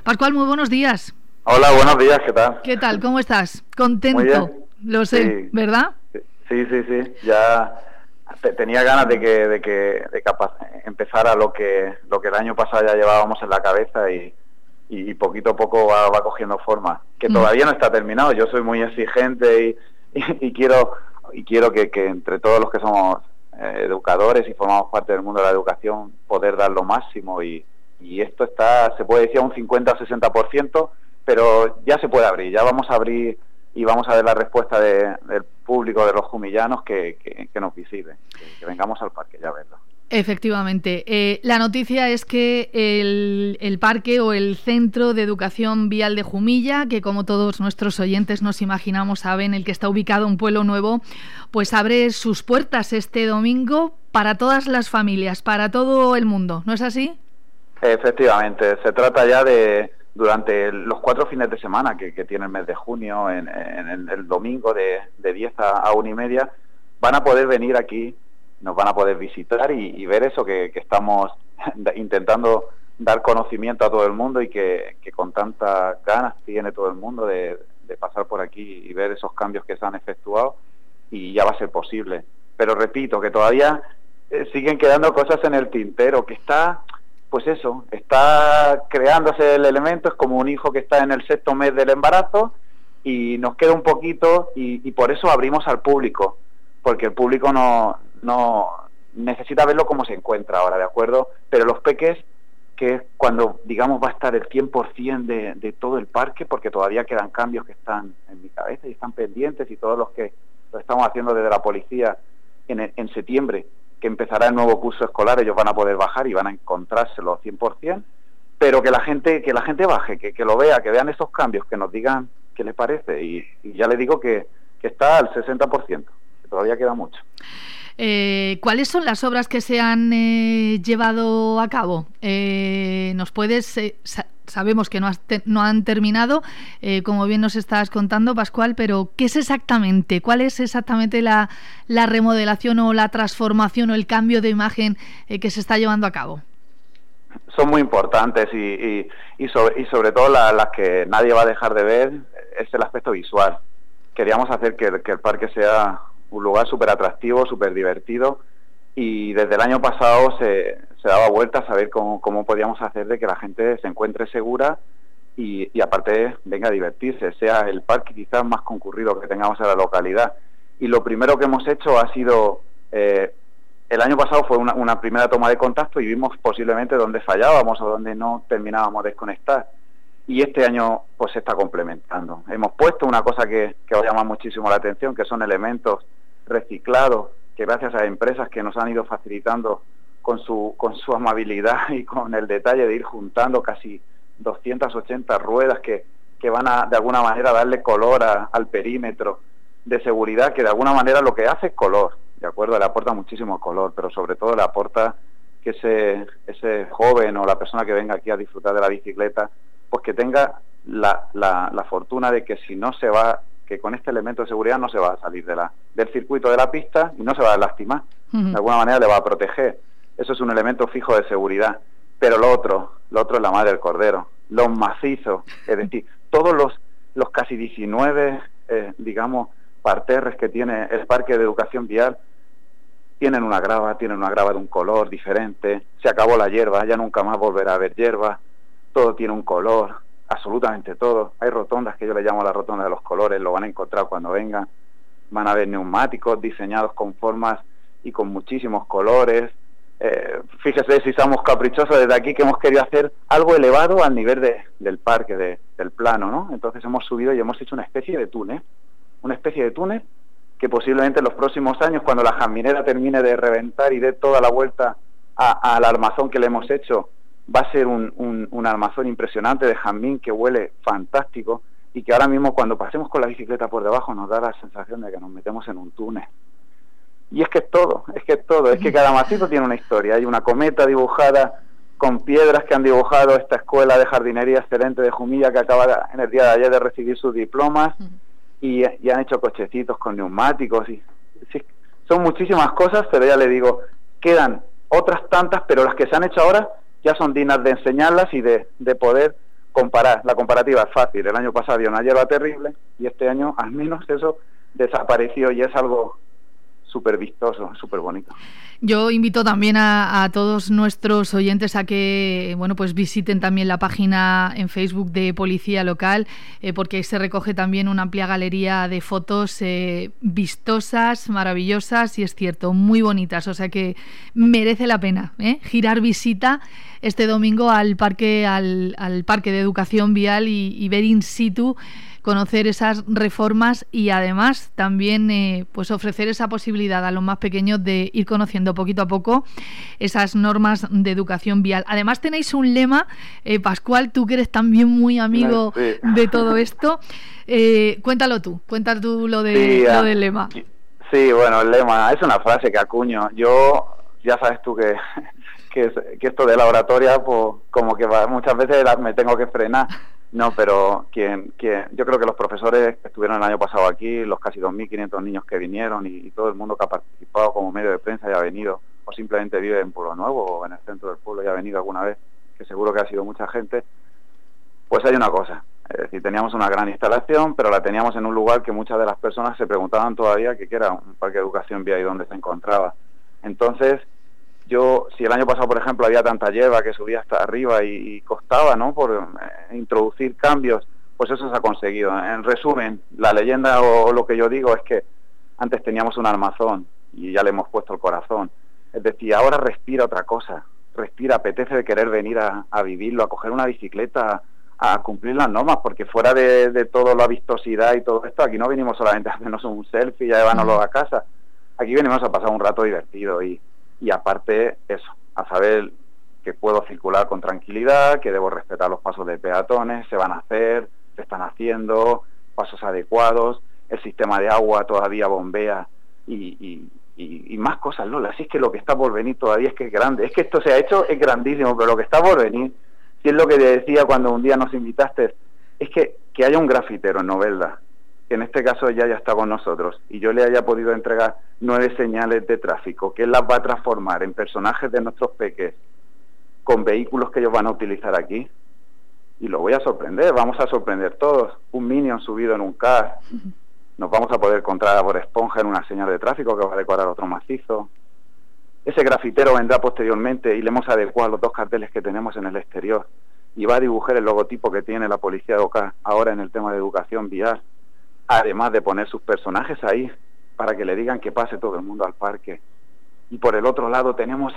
Pascual, muy buenos días. Hola, buenos días, ¿qué tal? ¿Qué tal? ¿Cómo estás? Contento, Muy bien. lo sé, Sí. ¿verdad? Sí, ya tenía ganas de que empezara lo que el año pasado ya llevábamos en la cabeza y poquito a poco va cogiendo forma. Que todavía no está terminado. Yo soy muy exigente y quiero que entre todos los que somos educadores y formamos parte del mundo de la educación poder dar lo máximo y esto está, se puede decir, a un 50 o 60%, pero ya se puede abrir, ya vamos a abrir y vamos a ver la respuesta del público de los jumillanos que nos visite, que vengamos al parque, ya verlo. Efectivamente. La noticia es que el parque o el Centro de Educación Vial de Jumilla, que como todos nuestros oyentes nos imaginamos saben, el que está ubicado en Pueblo Nuevo, pues abre sus puertas este domingo para todas las familias, para todo el mundo, ¿no es así? Efectivamente, se trata ya de, durante los 4 fines de semana que tiene el mes de junio, en el domingo de 10 a 1:30, van a poder venir aquí, nos van a poder visitar y ver eso que estamos intentando dar conocimiento a todo el mundo y que con tantas ganas tiene todo el mundo de pasar por aquí y ver esos cambios que se han efectuado, y ya va a ser posible. Pero repito, que todavía siguen quedando cosas en el tintero, que está... Pues eso, está creándose el elemento, es como un hijo que está en el 6º mes del embarazo y nos queda un poquito y por eso abrimos al público, porque el público no necesita verlo como se encuentra ahora, ¿de acuerdo? Pero los peques, que es cuando, digamos, va a estar el 100% de todo el parque, porque todavía quedan cambios que están en mi cabeza y están pendientes, y todos los que lo estamos haciendo desde la policía en septiembre, que empezará el nuevo curso escolar, ellos van a poder bajar y van a encontrárselo 100%, pero que la gente baje, que lo vea, que vean esos cambios, que nos digan qué les parece, y ya les digo que está al 60%, que todavía queda mucho. ¿Cuáles son las obras que se han llevado a cabo? ¿Nos puedes...? Sabemos que no han terminado, como bien nos estás contando, Pascual, pero ¿qué es exactamente? ¿Cuál es exactamente la remodelación o la transformación o el cambio de imagen que se está llevando a cabo? Son muy importantes y sobre todo las que nadie va a dejar de ver es el aspecto visual. Queríamos hacer que el parque sea un lugar súper atractivo, súper divertido, y desde el año pasado se daba vueltas a ver cómo podíamos hacer de que la gente se encuentre segura y aparte venga a divertirse, sea el parque quizás más concurrido que tengamos en la localidad. Y lo primero que hemos hecho ha sido, el año pasado fue una primera toma de contacto y vimos posiblemente dónde fallábamos o dónde no terminábamos de desconectar. Y este año pues se está complementando. Hemos puesto una cosa que va a llamar muchísimo la atención, que son elementos reciclados, que gracias a empresas que nos han ido facilitando con su amabilidad y con el detalle de ir juntando casi 280 ruedas que van a de alguna manera darle color al perímetro de seguridad, que de alguna manera lo que hace es color, ¿de acuerdo? Le aporta muchísimo color, pero sobre todo le aporta que ese joven o la persona que venga aquí a disfrutar de la bicicleta, pues que tenga la fortuna de que si no se va, que con este elemento de seguridad no se va a salir del circuito de la pista y no se va a lastimar. De alguna manera le va a proteger. Eso es un elemento fijo de seguridad. Pero lo otro es la madre del cordero, los macizos, es decir, todos los casi 19, digamos, parterres que tiene el Parque de Educación Vial, tienen una grava de un color diferente, se acabó la hierba, ya nunca más volverá a haber hierba, todo tiene un color, absolutamente todo. Hay rotondas que yo le llamo la rotonda de los colores, lo van a encontrar cuando vengan, van a ver neumáticos diseñados con formas y con muchísimos colores. Fíjese si somos caprichosos desde aquí, que hemos querido hacer algo elevado al nivel del parque, del plano, ¿no? Entonces hemos subido y hemos hecho una especie de túnel que posiblemente en los próximos años, cuando la jazminera termine de reventar y dé toda la vuelta al armazón que le hemos hecho, va a ser un armazón impresionante de jazmín que huele fantástico, y que ahora mismo cuando pasemos con la bicicleta por debajo nos da la sensación de que nos metemos en un túnel. Y es que es todo, es que cada macizo tiene una historia. Hay una cometa dibujada con piedras que han dibujado esta escuela de jardinería excelente de Jumilla, que acaba en el día de ayer de recibir sus diplomas, y han hecho cochecitos con neumáticos, y sí, son muchísimas cosas, pero ya le digo, quedan otras tantas, pero las que se han hecho ahora ya son dignas de enseñarlas y de poder comparar. La comparativa es fácil. El año pasado había una hierba terrible y este año al menos eso desapareció y es algo súper vistoso, súper bonito. Yo invito también a todos nuestros oyentes a que pues visiten también la página en Facebook de Policía Local, porque ahí se recoge también una amplia galería de fotos vistosas, maravillosas y, es cierto, muy bonitas. O sea que merece la pena girar visita este domingo al parque de educación vial y ver in situ, conocer esas reformas y además también pues ofrecer esa posibilidad a los más pequeños de ir conociendo poquito a poco esas normas de educación vial. Además tenéis un lema, Pascual, tú que eres también muy amigo de todo esto, cuéntalo tú lo del lema. Sí, bueno, el lema es una frase que acuño. Yo, ya sabes tú que esto de la oratoria, pues como que muchas veces me tengo que frenar. No, pero yo creo que los profesores que estuvieron el año pasado aquí, los casi 2.500 niños que vinieron y todo el mundo que ha participado como medio de prensa y ha venido, o simplemente vive en Pueblo Nuevo o en el centro del pueblo y ha venido alguna vez, que seguro que ha sido mucha gente, pues hay una cosa. Es decir, teníamos una gran instalación, pero la teníamos en un lugar que muchas de las personas se preguntaban todavía que era un parque de educación vial y dónde se encontraba. Entonces, si el año pasado, por ejemplo, había tanta hierba que subía hasta arriba y costaba, ¿no?, por introducir cambios, pues eso se ha conseguido. En resumen, la leyenda o lo que yo digo es que antes teníamos un armazón y ya le hemos puesto el corazón. Es decir, ahora respira otra cosa, apetece de querer venir a vivirlo, a coger una bicicleta, a cumplir las normas, porque fuera de toda la vistosidad y todo esto, aquí no venimos solamente a hacernos un selfie y a llevárnoslo a casa, aquí venimos a pasar un rato divertido y aparte eso, a saber que puedo circular con tranquilidad, que debo respetar los pasos de peatones, se van a hacer, se están haciendo, pasos adecuados, el sistema de agua todavía bombea y más cosas, Lola. Así es que lo que está por venir todavía es que es grande, es que esto se ha hecho, es grandísimo, pero lo que está por venir, si es lo que te decía cuando un día nos invitaste, es que haya un grafitero en Novelda, que en este caso ya está con nosotros, y yo le haya podido entregar 9 señales de tráfico, que él las va a transformar en personajes de nuestros peques, con vehículos que ellos van a utilizar aquí, y lo voy a sorprender, vamos a sorprender todos. Un Minion subido en un car, nos vamos a poder encontrar a Bob Esponja en una señal de tráfico que va a decorar otro macizo. Ese grafitero vendrá posteriormente y le hemos adecuado los 2 carteles que tenemos en el exterior, y va a dibujar el logotipo que tiene la policía local ahora en el tema de educación vial, además de poner sus personajes ahí para que le digan que pase todo el mundo al parque. Y por el otro lado tenemos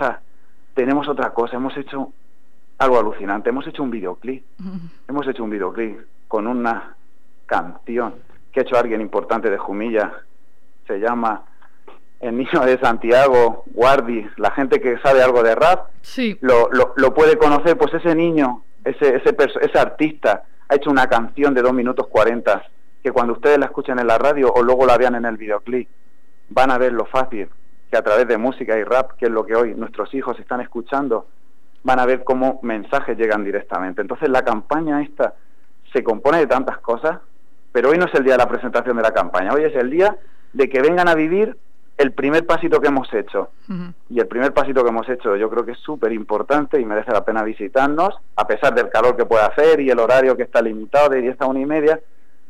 otra cosa, hemos hecho algo alucinante, hemos hecho un videoclip con una canción que ha hecho alguien importante de Jumilla, se llama El Niño de Santiago, Guardi. La gente que sabe algo de rap sí. lo puede conocer. Pues ese niño, ese artista ha hecho una canción de 2 minutos 40, que cuando ustedes la escuchen en la radio o luego la vean en el videoclip, van a ver lo fácil que a través de música y rap, que es lo que hoy nuestros hijos están escuchando, van a ver cómo mensajes llegan directamente. Entonces la campaña esta se compone de tantas cosas, pero hoy no es el día de la presentación de la campaña, hoy es el día de que vengan a vivir el primer pasito que hemos hecho. Y el primer pasito que hemos hecho yo creo que es súper importante y merece la pena visitarnos, a pesar del calor que puede hacer y el horario que está limitado de 10 a 1:30,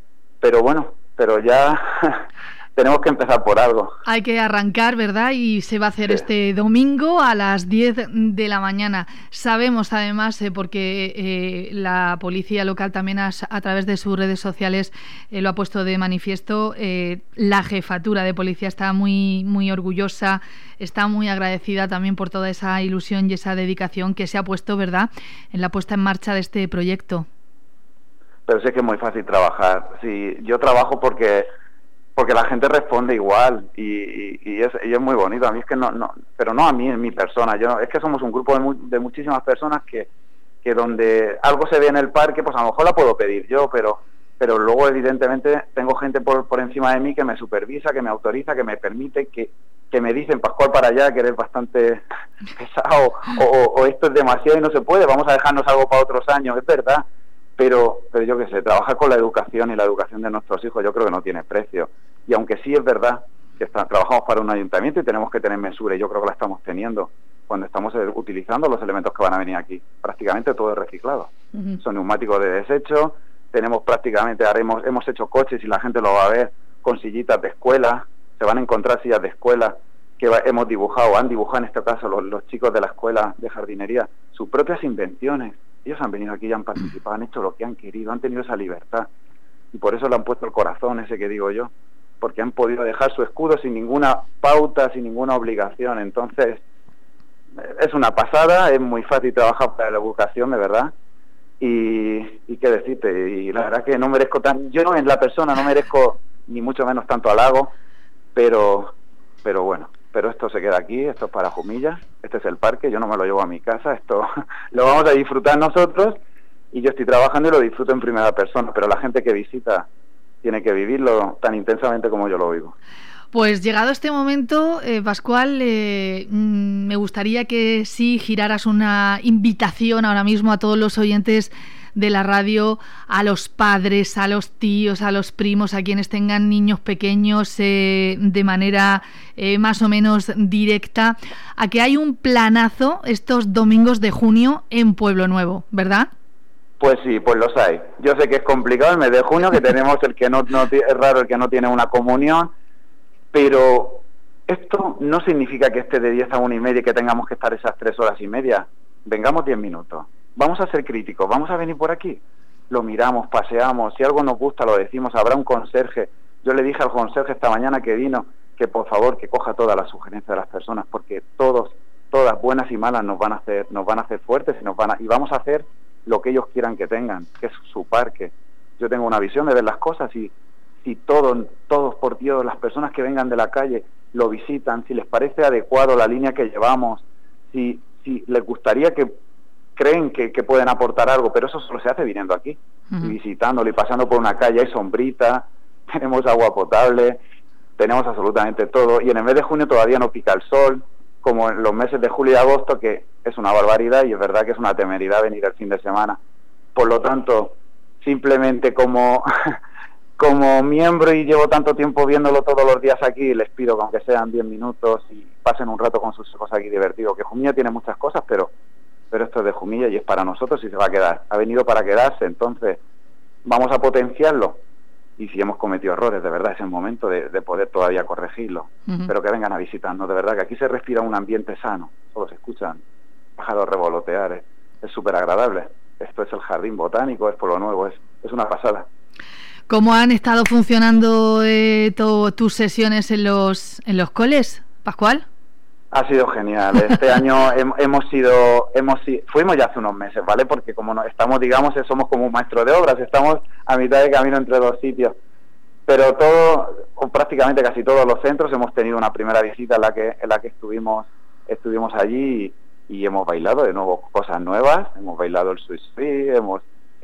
pero ya tenemos que empezar por algo. Hay que arrancar, ¿verdad? Y se va a hacer este domingo a las 10 de la mañana. Sabemos, además, porque la policía local también a través de sus redes sociales lo ha puesto de manifiesto, la jefatura de policía está muy, muy orgullosa, está muy agradecida también por toda esa ilusión y esa dedicación que se ha puesto, ¿verdad?, en la puesta en marcha de este proyecto. Pero sé que es muy fácil trabajar. Sí, yo trabajo porque la gente responde igual y es muy bonito. A mí es que no, pero no a mí, en mi persona. Es que somos un grupo de muchísimas personas que donde algo se ve en el parque, pues a lo mejor la puedo pedir yo, pero luego evidentemente tengo gente por encima de mí que me supervisa, que me autoriza, que me permite, que me dicen, Pascual, para allá, que eres bastante pesado, o esto es demasiado y no se puede, vamos a dejarnos algo para otros años. Es verdad. Pero yo qué sé, trabajar con la educación y la educación de nuestros hijos yo creo que no tiene precio. Y aunque sí es verdad que trabajamos para un ayuntamiento y tenemos que tener mesura, y yo creo que la estamos teniendo, cuando estamos utilizando los elementos que van a venir aquí. Prácticamente todo es reciclado. Son neumáticos de desecho, tenemos prácticamente, ahora hemos hecho coches y la gente lo va a ver, con sillitas de escuela, se van a encontrar sillas de escuela que hemos dibujado, han dibujado en este caso los chicos de la escuela de jardinería, sus propias invenciones. Ellos han venido aquí y han participado, han hecho lo que han querido, han tenido esa libertad. Y por eso le han puesto el corazón ese que digo yo, porque han podido dejar su escudo sin ninguna pauta, sin ninguna obligación. Entonces, es una pasada, es muy fácil trabajar para la educación, de verdad. Y qué decirte, y la verdad que no merezco yo en la persona no merezco ni mucho menos tanto halago, pero bueno, pero esto se queda aquí, esto es para Jumilla, este es el parque, yo no me lo llevo a mi casa, esto lo vamos a disfrutar nosotros, y yo estoy trabajando y lo disfruto en primera persona, pero la gente que visita tiene que vivirlo tan intensamente como yo lo vivo. Pues llegado este momento, Pascual, me gustaría que sí giraras una invitación ahora mismo a todos los oyentes de la radio, a los padres, a los tíos, a los primos, a quienes tengan niños pequeños, de manera más o menos directa, a que hay un planazo estos domingos de junio en Pueblo Nuevo, ¿verdad? Pues sí, pues los hay. Yo sé que es complicado el mes de junio, que tenemos el que no es raro el que no tiene una comunión, pero esto no significa que esté de 10 a 1:30 y que tengamos que estar esas 3 horas y media. Vengamos 10 minutos. Vamos a ser críticos, vamos a venir por aquí. Lo miramos, paseamos, si algo nos gusta lo decimos, habrá un conserje. Yo le dije al conserje esta mañana que vino que por favor que coja todas las sugerencias de las personas, porque todas buenas y malas nos van a hacer fuertes y vamos a hacer lo que ellos quieran que tengan, que es su parque. Yo tengo una visión de ver las cosas y si todos por Dios, las personas que vengan de la calle lo visitan, si les parece adecuado la línea que llevamos, si les gustaría creen que pueden aportar algo, pero eso solo se hace viniendo aquí, y visitándolo y pasando por una calle, hay sombrita, tenemos agua potable, tenemos absolutamente todo, y en el mes de junio todavía no pica el sol, como en los meses de julio y agosto, que es una barbaridad y es verdad que es una temeridad venir el fin de semana. Por lo tanto, simplemente como miembro y llevo tanto tiempo viéndolo todos los días aquí, les pido que aunque sean 10 minutos y pasen un rato con sus hijos aquí divertido, que Jumilla tiene muchas cosas, pero esto es de Jumilla y es para nosotros y se va a quedar. Ha venido para quedarse, entonces vamos a potenciarlo. Y si hemos cometido errores, de verdad es el momento de poder todavía corregirlo. Pero que vengan a visitarnos, de verdad que aquí se respira un ambiente sano, solo se escuchan pájaros revolotear, es súper agradable. Esto es el Jardín Botánico, es Pueblo Nuevo, es una pasada. ¿Cómo han estado funcionando tus sesiones en los coles, Pascual? Ha sido genial. Este año fuimos ya hace unos meses, ¿vale? Porque como no estamos, digamos, somos como un maestro de obras, estamos a mitad de camino entre dos sitios. Pero o prácticamente casi todos los centros hemos tenido una primera visita en la que estuvimos allí y hemos bailado de nuevo cosas nuevas, hemos bailado el Swiss Free, hemos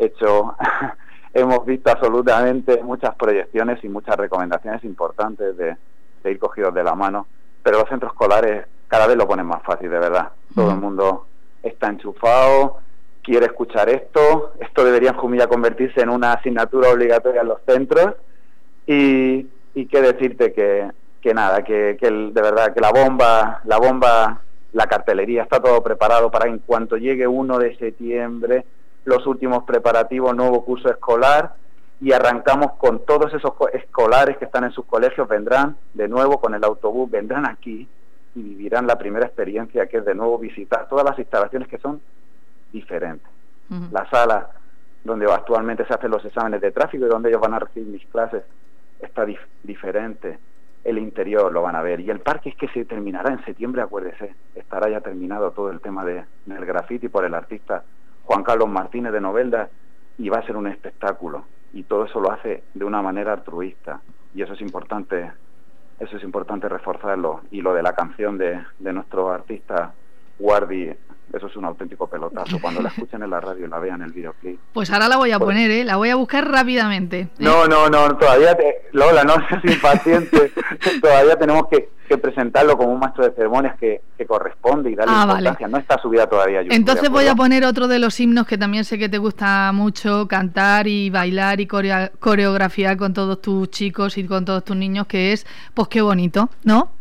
visto absolutamente muchas proyecciones y muchas recomendaciones importantes de ir cogidos de la mano. Pero los centros escolares cada vez lo ponen más fácil, de verdad. Todo el mundo está enchufado, quiere escuchar esto debería en Jumilla convertirse en una asignatura obligatoria en los centros, y qué decirte que nada, de verdad, que la bomba, la cartelería, está todo preparado para en cuanto llegue 1 de septiembre, los últimos preparativos, nuevo curso escolar, y arrancamos con todos esos escolares que están en sus colegios, vendrán de nuevo con el autobús, vendrán aquí y vivirán la primera experiencia, que es de nuevo visitar todas las instalaciones que son diferentes. La sala donde actualmente se hacen los exámenes de tráfico y donde ellos van a recibir mis clases está diferente. El interior lo van a ver, y el parque es que se terminará en septiembre, acuérdese, estará ya terminado todo el tema del graffiti por el artista Juan Carlos Martínez de Novelda, y va a ser un espectáculo. Y todo eso lo hace de una manera altruista, y eso es importante reforzarlo. Y lo de la canción de nuestro artista Guardi, eso es un auténtico pelotazo. Cuando la escuchen en la radio y la vean en el videoclip. Pues ahora la voy a poner, la voy a buscar rápidamente. No, todavía Lola, no seas impaciente. Todavía tenemos que presentarlo como un maestro de ceremonias que corresponde y darle importancia. Vale. No está subida todavía. Entonces voy a poner otro de los himnos que también sé que te gusta mucho cantar y bailar y coreografiar con todos tus chicos y con todos tus niños, que es Pues qué bonito, ¿no?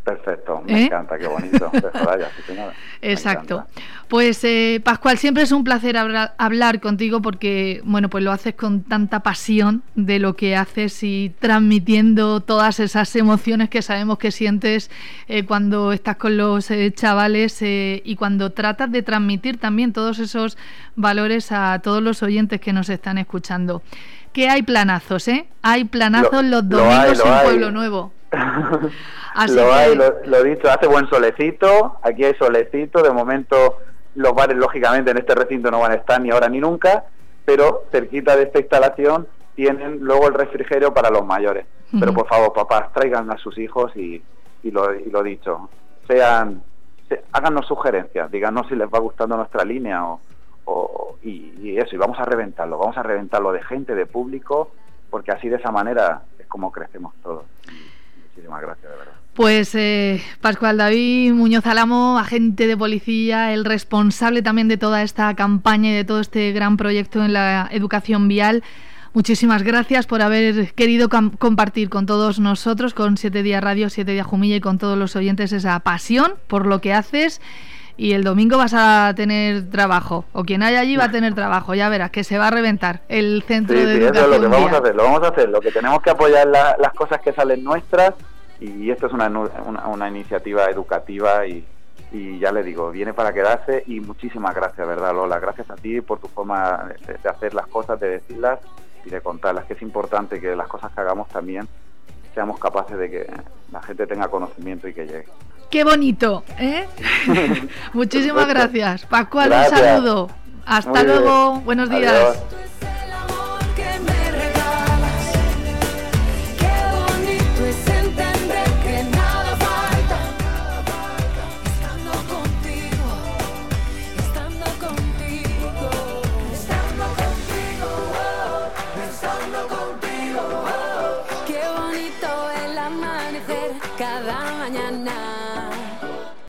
Perfecto, me encanta, qué bonito. De Soraya, sí, señora. Exacto. Pues Pascual, siempre es un placer hablar contigo porque, bueno, pues lo haces con tanta pasión de lo que haces y transmitiendo todas esas emociones que sabemos que sientes cuando estás con los chavales y cuando tratas de transmitir también todos esos valores a todos los oyentes que nos están escuchando. Que hay planazos, Hay planazos los domingos en Pueblo Nuevo. Así lo dicho, hace buen solecito, aquí hay solecito, de momento los bares lógicamente en este recinto no van a estar ni ahora ni nunca, pero cerquita de esta instalación tienen luego el refrigerio para los mayores. Pero por favor, papás, traigan a sus hijos y lo dicho, háganos sugerencias, díganos si les va gustando nuestra línea y eso, y vamos a reventarlo de gente, de público, porque así de esa manera es como crecemos todos. Muchísimas gracias, de verdad. Pues Pascual David Muñoz Álamo, agente de policía, el responsable también de toda esta campaña y de todo este gran proyecto en la educación vial. Muchísimas gracias por haber querido compartir con todos nosotros, con 7 Días Radio, 7 Días Jumilla y con todos los oyentes esa pasión por lo que haces. Y el domingo vas a tener trabajo, o quien haya allí va a tener trabajo, ya verás que se va a reventar el centro de educación. Eso es lo que vamos a hacer, lo que tenemos que apoyar las cosas que salen nuestras, y esto es una iniciativa educativa y ya le digo, viene para quedarse. Y muchísimas gracias, ¿verdad, Lola? Gracias a ti por tu forma de hacer las cosas, de decirlas y de contarlas, que es importante que las cosas que hagamos también seamos capaces de que la gente tenga conocimiento y que llegue. ¡Qué bonito! Muchísimas gracias. Pascual, un saludo. Hasta luego. Buenos días. Adiós. Qué bonito el amanecer cada mañana.